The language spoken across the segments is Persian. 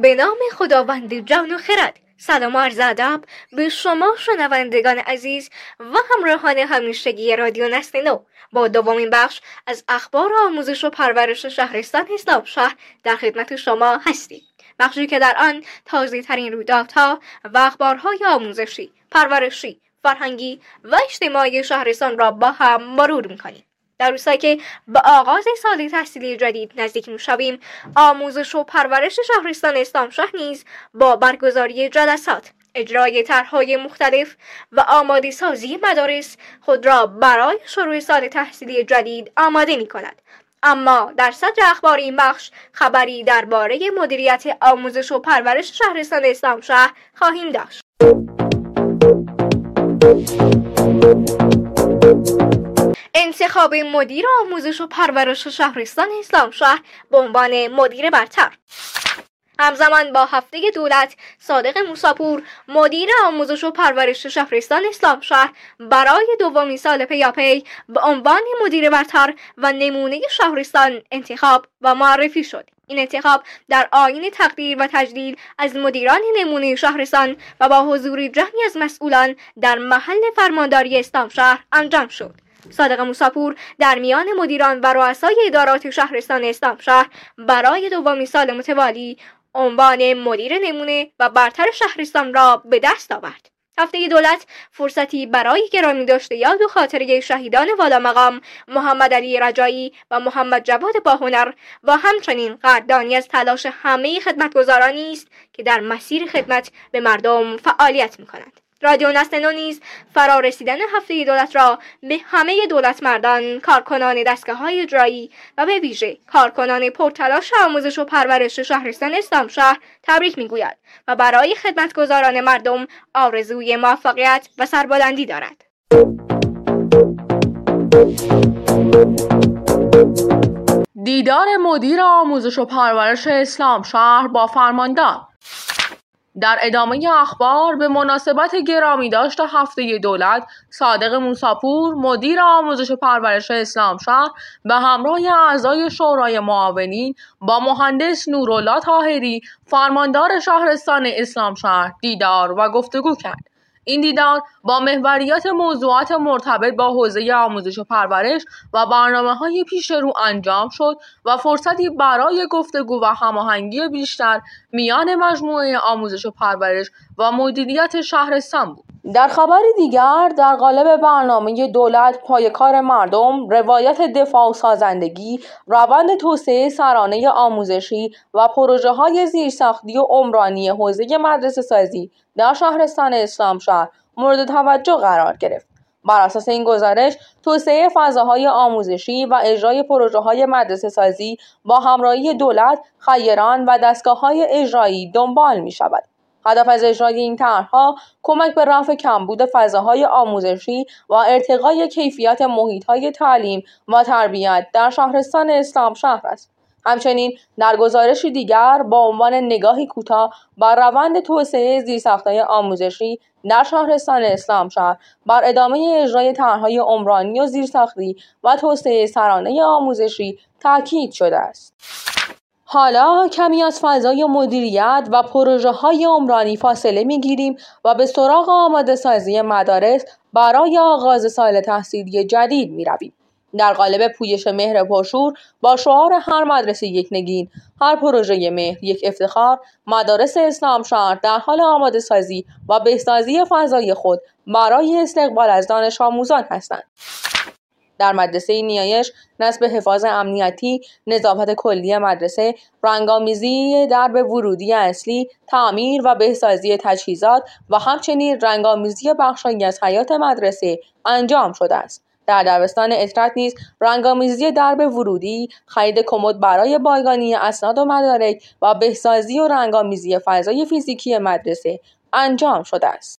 به نام خداوند جان و خرد. سلام و عرض ادب به شما شنوندگان عزیز و همراهان همیشگی رادیو نسل نو با دومین بخش از اخبار آموزش و پرورش شهرستان اسلامشهر در خدمت شما هستیم. بخشی که در آن تازه ترین رویدادها و اخبارهای آموزشی، پرورشی، فرهنگی و اجتماعی شهرستان را با هم مرور می‌کنیم. در روزهایی که به آغاز سال تحصیلی جدید نزدیک می‌شویم، آموزش و پرورش شهرستان اسلامشهر نیز با برگزاری جلسات، اجرای طرح‌های مختلف و آماده سازی مدارس خود را برای شروع سال تحصیلی جدید آماده می‌کند. اما در صدر اخبار این بخش خبری درباره مدیریت آموزش و پرورش شهرستان اسلامشهر خواهیم داشت. انتخاب مدیر آموزش و پرورش شهرستان اسلامشهر به عنوان مدیر برتر. همزمان با هفته دولت، صادق موساپور مدیر آموزش و پرورش شهرستان اسلامشهر برای دومین سال پیاپی به عنوان مدیر برتر و نمونه شهرستان انتخاب و معرفی شد. این انتخاب در آیین تقدیر و تجلیل از مدیران نمونه شهرستان و با حضور جمعی از مسئولان در محل فرمانداری اسلامشهر انجام شد. صادق موساپور در میان مدیران و رؤسای ادارات شهرستان اسلامشهر برای دومین سال متوالی عنوان مدیر نمونه و برتر شهرستان را به دست آورد. هفته دولت فرصتی برای گرامی داشته یاد و خاطره شهیدان والامقام محمد علی رجایی و محمد جواد باهنر و همچنین قدردانی از تلاش همه خدمتگزارانی است که در مسیر خدمت به مردم فعالیت می‌کنند. رادیو نسل نو نیز فرارسیدن هفته دولت را به همه دولتمردان، کارکنان دستگاه‌های اجرایی و به ویژه کارکنان پرتلاش آموزش و پرورش شهرستان اسلامشهر تبریک می‌گوید و برای خدمتگزاران مردم آرزوی موفقیت و سربلندی دارد. دیدار مدیر آموزش و پرورش اسلامشهر با فرماندار. در ادامه اخبار به مناسبت گرامی داشت هفته دولت، صادق موساپور مدیر آموزش و پرورش اسلامشهر به همراه اعضای شورای معاونین با مهندس نورالله طاهری فرماندار شهرستان اسلامشهر دیدار و گفتگو کرد. این دیدار با محوریت موضوعات مرتبط با حوزه آموزش و پرورش و برنامه‌های پیش رو انجام شد و فرصتی برای گفتگو و هماهنگی بیشتر میان مجموعه آموزش و پرورش و مدیریت شهرستان بود. در خبری دیگر، در قالب برنامه دولت پایه‌کار مردم، روایت دفاع و سازندگی، روند توسعه سرانه آموزشی و پروژه‌های زیرساختی و عمرانی حوزه مدرسه سازی در شهرستان اسلامشهر مورد توجه قرار گرفت. بر اساس این گزارش، توسعه فضاهای آموزشی و اجرای پروژه‌های مدرسه سازی با همراهی دولت، خیران و دستگاه‌های اجرایی دنبال می‌شود. هدف از اجرای این طرح‌ها کمک به رفع کمبود فضاهای آموزشی و ارتقای کیفیت محیط‌های تعلیم و تربیت در شهرستان اسلامشهر است. همچنین در گزارشی دیگر با عنوان نگاهی کوتاه بر روند توسعه زیرساخت‌های آموزشی در شهرستان اسلامشهر بر ادامه اجرای طرح‌های عمرانی و زیرساختی و توسعه سرانه آموزشی تاکید شده است. حالا کمی از فضای مدیریت و پروژه‌های عمرانی فاصله می‌گیریم و به سراغ آماده سازی مدارس برای آغاز سال تحصیلی جدید می‌رویم. در قالب پویش مهر پرشور با شعار هر مدرسه یک نگین، هر پروژه مهر یک افتخار، مدارس اسلامشهر در حال آماده سازی و بهسازی فضای خود برای استقبال از دانش آموزان هستند. در مدرسه نیایش، نصب حفاظ امنیتی، نظافت کلی مدرسه، رنگامیزی درب ورودی اصلی، تعمیر و بهسازی تجهیزات و همچنین رنگامیزی بخش‌هایی از حیاط مدرسه انجام شده است. در دبستان اطرت نیز رنگامیزی درب ورودی، خرید کمد برای بایگانی اسناد و مدارک و بهسازی و رنگامیزی فضای فیزیکی مدرسه انجام شده است.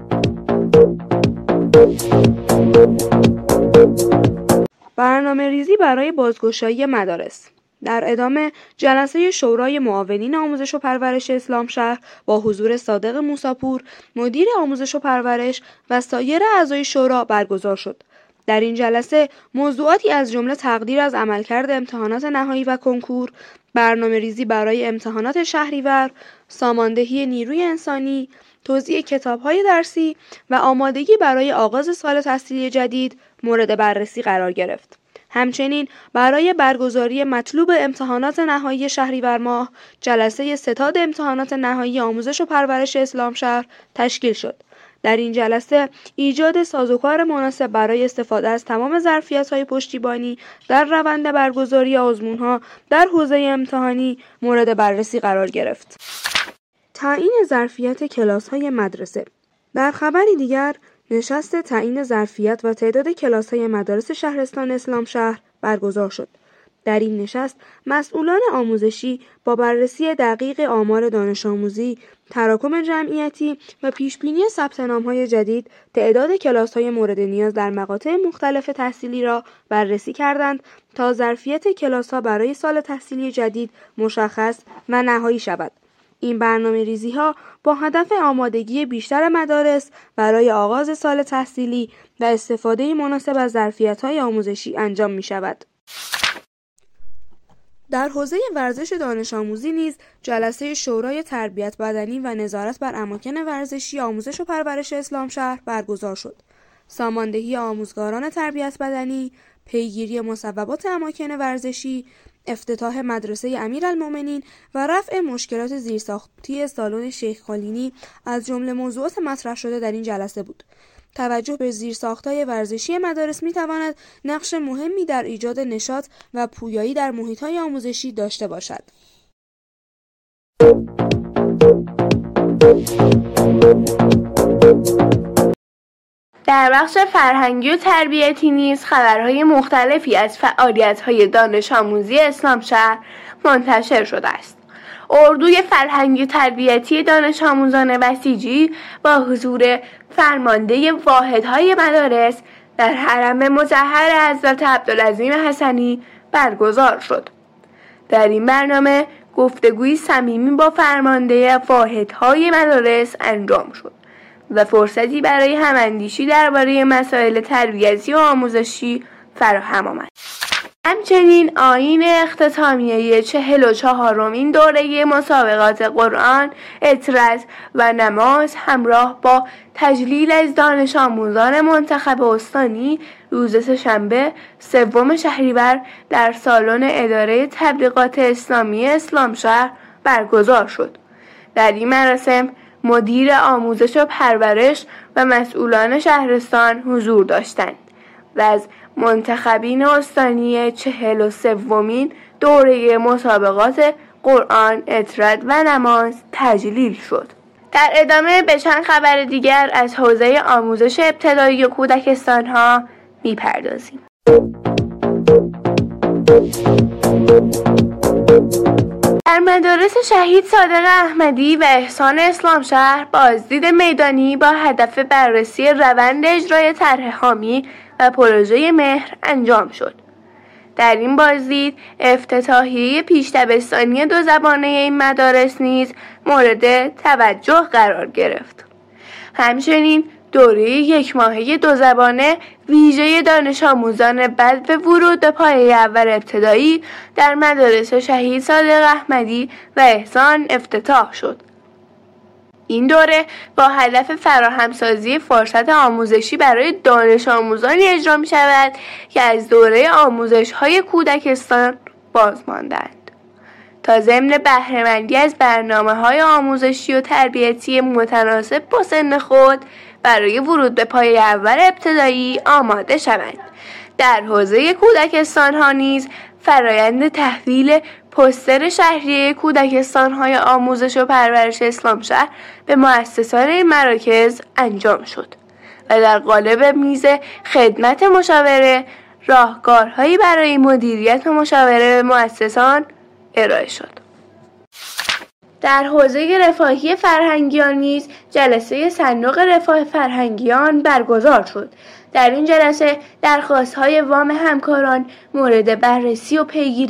برنامه‌ریزی برای بازگشایی مدارس. در ادامه جلسه شورای معاونین آموزش و پرورش اسلامشهر با حضور صادق موساپور مدیر آموزش و پرورش و سایر اعضای شورا برگزار شد. در این جلسه موضوعاتی از جمله تقدیر از عملکرد امتحانات نهایی و کنکور، برنامه‌ریزی برای امتحانات شهریور، ساماندهی نیروی انسانی، توزیع کتاب‌های درسی و آمادگی برای آغاز سال تحصیلی جدید مورد بررسی قرار گرفت. همچنین برای برگزاری مطلوب امتحانات نهایی شهریور ماه، جلسه ستاد امتحانات نهایی آموزش و پرورش اسلامشهر تشکیل شد. در این جلسه ایجاد سازوکار مناسب برای استفاده از تمام ظرفیت‌های پشتیبانی در روند برگزاری آزمون‌ها در حوزه امتحانی مورد بررسی قرار گرفت. تعیین ظرفیت کلاس‌های مدرسه. در خبری دیگر، نشست تعیین ظرفیت و تعداد کلاس‌های مدارس شهرستان اسلامشهر برگزار شد. در این نشست مسئولان آموزشی با بررسی دقیق آمار دانش آموزی، تراکم جمعیتی و پیشبینی ثبت نام‌های جدید، تعداد کلاس‌های مورد نیاز در مقاطع مختلف تحصیلی را بررسی کردند تا ظرفیت کلاس‌ها برای سال تحصیلی جدید مشخص و نهایی شود. این برنامه‌ریزی‌ها با هدف آمادگی بیشتر مدارس برای آغاز سال تحصیلی و استفاده مناسب از ظرفیت‌های آموزشی انجام می‌شود. در حوزه ورزش دانش آموزی نیز جلسه شورای تربیت بدنی و نظارت بر اماکن ورزشی آموزش و پرورش اسلامشهر برگزار شد. ساماندهی آموزگاران تربیت بدنی، پیگیری مصوبات اماکن ورزشی، افتتاح مدرسه امیرالمومنین و رفع مشکلات زیرساختی سالن شیخ خالینی از جمله موضوعات مطرح شده در این جلسه بود. توجه به زیرساخت‌های ورزشی مدارس می‌تواند نقش مهمی در ایجاد نشاط و پویایی در محیط‌های آموزشی داشته باشد. در بخش فرهنگی و تربیتی نیز خبرهای مختلفی از فعالیت‌های دانش آموزی اسلامشهر منتشر شده است. اردوی فرهنگی تربیتی دانش آموزان بسیجی با حضور فرمانده واحدهای مدارس در حرم مطهر حضرت عبدالعظیم حسنی برگزار شد. در این برنامه گفتگوی صمیمی با فرمانده واحدهای مدارس انجام شد و فرصتی برای هماندیشی درباره مسائل تربیتی و آموزشی فراهم آمد. همچنین آیین اختتامیه 44مین دوره مسابقات قرآن، اطرد و نماز همراه با تجلیل از دانش آموزان منتخب استانی روز سه‌شنبه 3 شهریور در سالن اداره تبلیغات اسلامی اسلامشهر برگزار شد. در این مراسم مدیر آموزش و پرورش و مسئولان شهرستان حضور داشتند و از منتخبین استانی 43مین دوره مسابقات قرآن، اطرد و نماز تجلیل شد. در ادامه به چند خبر دیگر از حوزه آموزش ابتدایی و کودکستان ها میپردازیم. در مدارس شهید صادق احمدی و احسان اسلامشهر بازدید میدانی با هدف بررسی روند اجرای طرح حامی و پروژه مهر انجام شد. در این بازدید افتتاحیه پیش دبستانی 2 زبانه این مدارس نیز مورد توجه قرار گرفت. همچنین دوره 1 ماهه 2 زبانه ویژه دانش آموزان بعد به ورود به پایه اول ابتدایی در مدارس شهید صادق احمدی و احسان افتتاح شد. این دوره با هدف فراهمسازی فرصت آموزشی برای دانش آموزانی اجرا می شود که از دوره آموزش‌های کودکستان باز ماندند تا ضمن بهره‌مندی از برنامه‌های آموزشی و تربیتی متناسب با سن خود برای ورود به پایه اول ابتدایی آماده شوند. در حوزه کودکستان ها نیز فرایند تحویل پوستر شهریه کودکستان های آموزش و پرورش اسلامشهر به مؤسسان این مراکز انجام شد و در قالب میز خدمت مشاوره راهکارهایی برای مدیریت مشاوره به مؤسسان ارائه شد. در حوزه رفاهی فرهنگیان نیز جلسه صندوق رفاه فرهنگیان برگزار شد. در این جلسه درخواست‌های وام همکاران مورد بررسی و پیگیری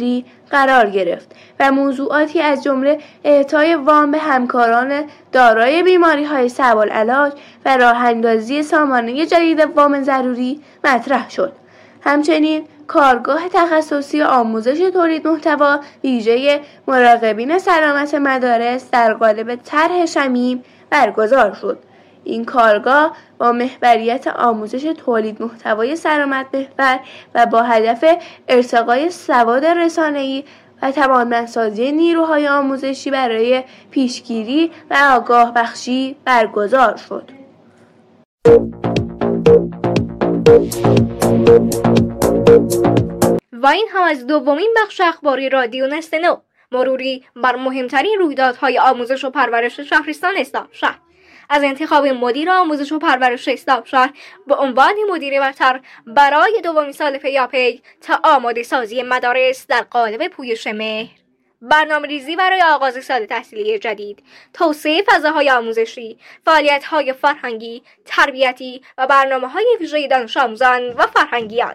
قرار گرفت و موضوعاتی از جمله اعطای وام به همکاران دارای بیماری‌های صعب العلاج و راه‌اندازی سامانه جدید وام ضروری مطرح شد. همچنین کارگاه تخصصی آموزش تولید محتوا ویژه مراقبین سلامت مدارس در قالب طرح شمیم برگزار شد. این کارگاه با محوریت آموزش تولید محتوای سلامت محور و با هدف ارتقای سواد رسانه‌ای و توانمندسازی نیروهای آموزشی برای پیشگیری و آگاه بخشی برگزار شد. و این هم از دومین بخش اخباری رادیو نست نو، مروری بر مهمترین رویدادهای آموزش و پرورش شهرستان اسلامشهر. از انتخاب مدیر آموزش و پرورش اسلامشهر به عنوان مدیر برتر برای دومین سال پیاپی تا آماده سازی مدارس در قالب پویش مهر، برنامه‌ریزی برای آغاز سال تحصیلی جدید، توسعه فضاهای آموزشی، فعالیت‌های فرهنگی، تربیتی و برنامه‌های ویژه دانش آموزان و فرهنگیان.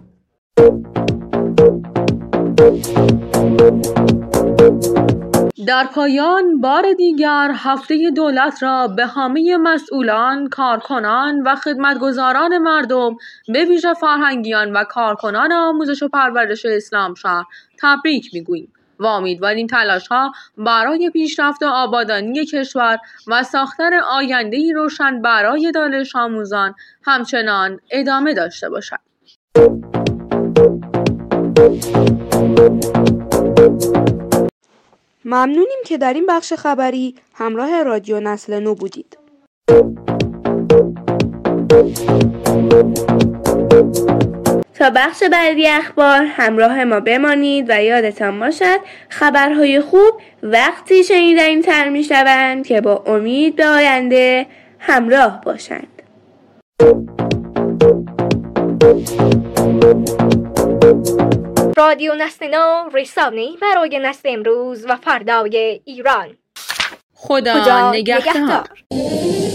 در پایان بار دیگر هفته دولت را به همه مسئولان، کارکنان و خدمتگزاران مردم به ویژه فرهنگیان و کارکنان آموزش و پرورش اسلامشهر تبریک میگوییم و امیدواریم تلاش‌ها برای پیشرفت و آبادانی کشور و ساختن آینده‌ای روشن برای دانش آموزان همچنان ادامه داشته باشد. ممنونیم که در این بخش خبری همراه رادیو نسل نو بودید. تا بخش بعدی اخبار همراه ما بمانید و یادتان باشد خبرهای خوب وقتی شنیدنی‌تر می‌شوند که با امید به آینده همراه باشند. رادیو نست نو، رسانه‌ای برای نسل امروز و فردای ایران. خدا نگهدار.